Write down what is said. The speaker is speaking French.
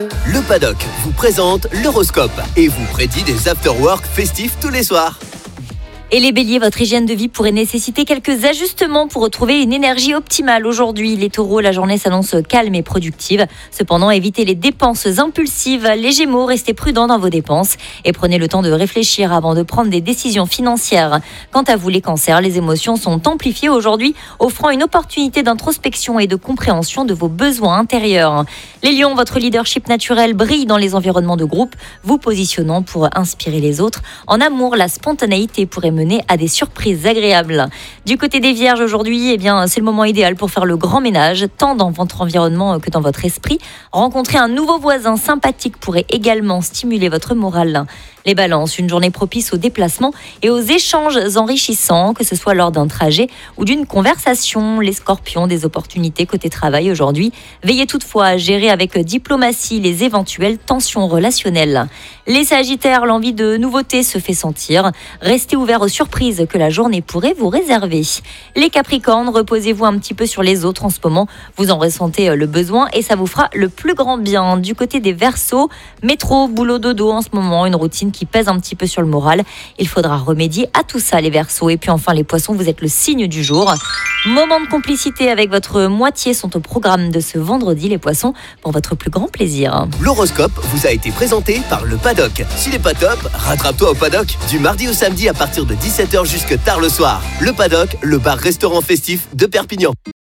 Le Paddock vous présente l'horoscope et vous prédit des after-work festifs tous les soirs. Et les béliers, votre hygiène de vie pourrait nécessiter quelques ajustements pour retrouver une énergie optimale aujourd'hui. Les taureaux, la journée s'annonce calme et productive. Cependant, évitez les dépenses impulsives. Les gémeaux, restez prudents dans vos dépenses et prenez le temps de réfléchir avant de prendre des décisions financières. Quant à vous, les cancers, les émotions sont amplifiées aujourd'hui, offrant une opportunité d'introspection et de compréhension de vos besoins intérieurs. Les lions, votre leadership naturel brille dans les environnements de groupe, vous positionnant pour inspirer les autres. En amour, la spontanéité pourrait mener à des surprises agréables. Du côté des vierges aujourd'hui, c'est le moment idéal pour faire le grand ménage, tant dans votre environnement que dans votre esprit. Rencontrer un nouveau voisin sympathique pourrait également stimuler votre morale. Les balances, une journée propice aux déplacements et aux échanges enrichissants, que ce soit lors d'un trajet ou d'une conversation. Les scorpions, des opportunités côté travail aujourd'hui. Veillez toutefois à gérer avec diplomatie les éventuelles tensions relationnelles. Les sagittaires, l'envie de nouveautés se fait sentir. Restez ouverts aux surprises que la journée pourrait vous réserver. Les capricornes, reposez-vous un petit peu sur les autres en ce moment. Vous en ressentez le besoin et ça vous fera le plus grand bien. Du côté des verseaux, métro, boulot, dodo en ce moment, une routine qui pèse un petit peu sur le moral. Il faudra remédier à tout ça, les verseaux. Et puis enfin, les poissons, vous êtes le signe du jour. Moments de complicité avec votre moitié sont au programme de ce vendredi, les poissons, pour votre plus grand plaisir. L'horoscope vous a été présenté par le Paddock. S'il n'est pas top, rattrape-toi au Paddock. Du mardi au samedi à partir de 17h jusque tard le soir. Le Paddock, le bar-restaurant festif de Perpignan.